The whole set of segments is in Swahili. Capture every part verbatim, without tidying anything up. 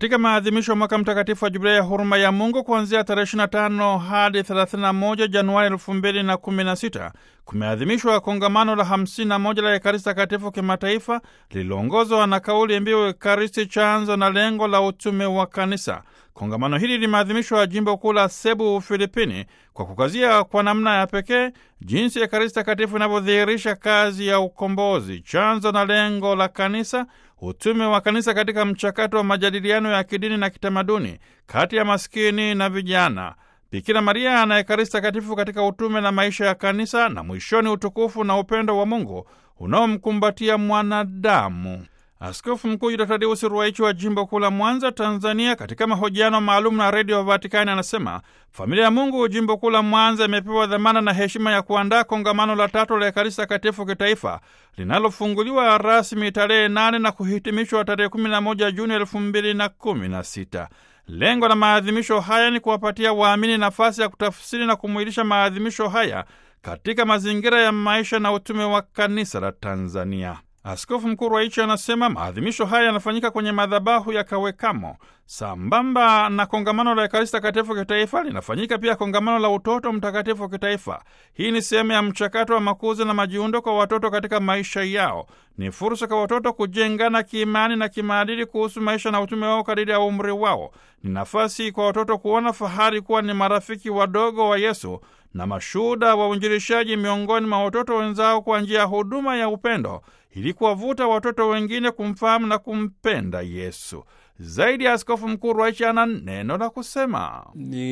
Katika maadhimisho ya mwaka mtakatifu wa Jubilei ya huruma ya Mungu kuanzia tarehe ishirini na tano hadi thelathini na moja Januari elfu mbili na kumi na sita kumeadhimishwa kongamano la hamsini na moja la Ekaristi Takatifu kimataifa lililoongozwa na kauli mbiu Ekaristi, chanzo na lengo la utume wa Kanisa. Kongamano hili limeadhimishwa jimbo kuu la Cebu, Ufilipini, kwa kukazia kwa namna ya pekee jinsi Ekaristi Takatifu inavyodhihirisha kazi ya ukombozi, chanzo na lengo la Kanisa, utume wa Kanisa katika mchakato wa majadiliano ya kidini na kitamaduni kati ya maskini na vijana, Bikira Maria na Ekaristi Takatifu katika utume na maisha ya Kanisa, na mwishoni utukufu na upendo wa Mungu unaomkumbatia mwanadamu. Askofu Mkuu Yuda Tadeusi Ruwaichi wa jimbo kuu la Mwanza, Tanzania, katika mahojiano maalum na redio Vatikani anasema familia ya Mungu jimbo kuu la Mwanza imepewa dhamana na heshima ya kuandaa kongamano la tatu la Ekaristi Takatifu kitaifa linalofunguliwa rasmi tarehe nane na kuhitimishwa tarehe kumi na moja Juni elfu mbili na kumi na sita. Lengo la maadhimisho haya ni kuwapatia waamini nafasi ya kutafsiri na kumwilisha maadhimisho haya katika mazingira ya maisha na utume wa Kanisa la Tanzania. Askofu Mkuu Ruwaichi anasema maadhimisho haya yanafanyika kwenye madhabahu ya Kawekamo. Sambamba na kongamano la Ekaristi Takatifu kitaifa linafanyika pia kongamano la utoto mtakatifu kitaifa. Hii ni sehemu ya mchakato wa makuzi na majiundo kwa watoto katika maisha yao. Ni fursa kwa watoto kujengana kiimani na kimaadili kuhusu maisha na utume wao kadiri ya umri wao. Ni nafasi kwa watoto kuona fahari kuwa ni marafiki wadogo wa Yesu na mashuhuda wa uinjilishaji miongoni mwa watoto wenzao kwa njia ya huduma ya upendo, ili kuwavuta watoto wengine kumfahamu na kumpenda Yesu. Zaidi ya Askofu Mkuu Ruwaichi ana neno la kusema.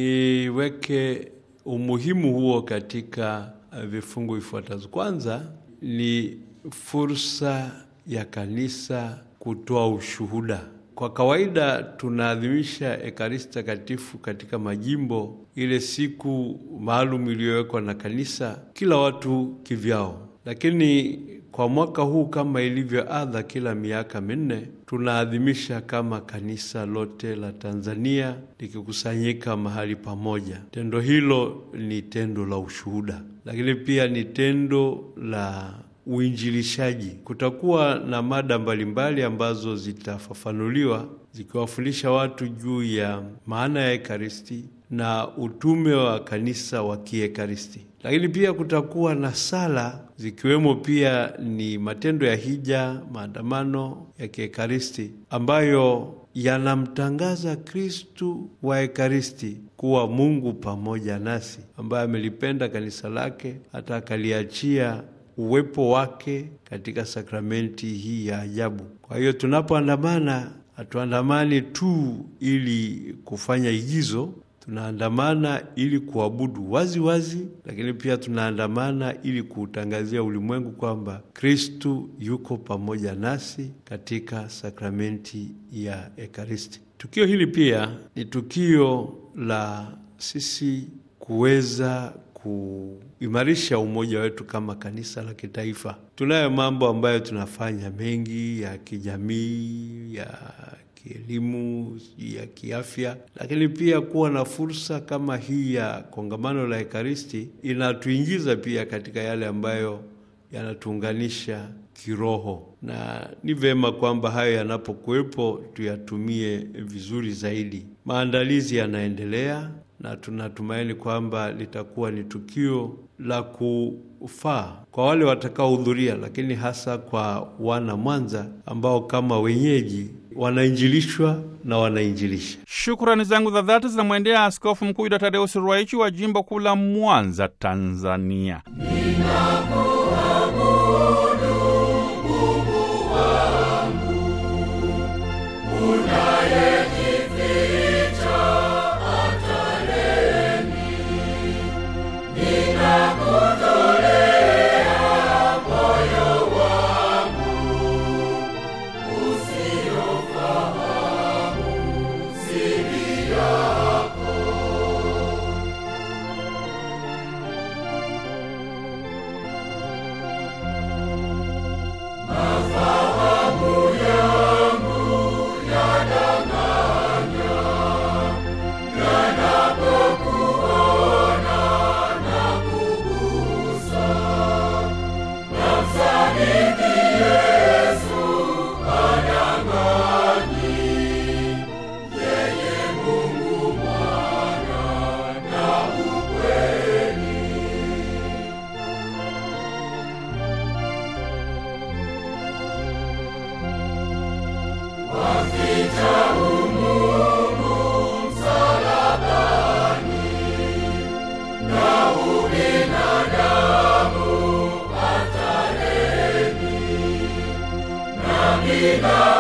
Niweke umuhimu huo katika vifungu vifuatazo. Kwanza ni fursa ya kanisa kutoa ushuhuda. Kwa kawaida tunaadhimisha Ekaristi Takatifu katika majimbo, ile siku maalum iliyowekwa na kanisa, kila watu kivyao. Lakini kwa mwaka huu, kama ilivyo adha kila miaka minne, tunaadhimisha kama kanisa lote la Tanzania likikusanyika mahali pamoja. Tendo hilo ni tendo la ushuhuda, lakini pia ni tendo la uinjilishaji. Kutakuwa na mada mbalimbali ambazo zitafafanuliwa zikiwafundisha watu juu ya maana ya Ekaristi na utume wa kanisa wa kiekaristi. Lakini pia kutakuwa na sala, zikiwemo pia ni matendo ya hija, maandamano ya kiekaristi ambayo yanamtangaza Kristu wa Ekaristi kuwa Mungu pamoja nasi, ambaye amelipenda kanisa lake hata akaliachia uwepo wake katika sakramenti hii ya ajabu. Kwa hiyo tunapoandamana, hatuandamani tu ili kufanya igizo, tunaandamana ili kuabudu wazi wazi, lakini pia tunaandamana ili kuutangazia ulimwengu kwamba Kristu yuko pamoja nasi katika sakramenti ya Ekaristi. Tukio hili pia ni tukio la sisi kuweza kuimarisha umoja wetu kama kanisa la kitaifa. Tunayo mambo ambayo tunafanya mengi ya kijamii, ya kielimu, ya kiafya, lakini pia kuwa na fursa kama hii ya kongamano la Ekaristi inatuingiza pia katika yale ambayo yanatuunganisha kiroho, na ni vema kwamba hayo yanapokuwepo tuyatumie vizuri zaidi. Maandalizi yanaendelea na tunatumaini kwamba litakuwa ni tukio la kufaa kwa wale watakaohudhuria, lakini hasa kwa wana Mwanza ambao kama wenyeji wanainjilishwa na wanainjilisha. Shukrani zangu za dhati zinamwendea Askofu Mkuu Yuda Tadeusi Ruwaichi wa jimbo kuu la Mwanza, Tanzania. Ina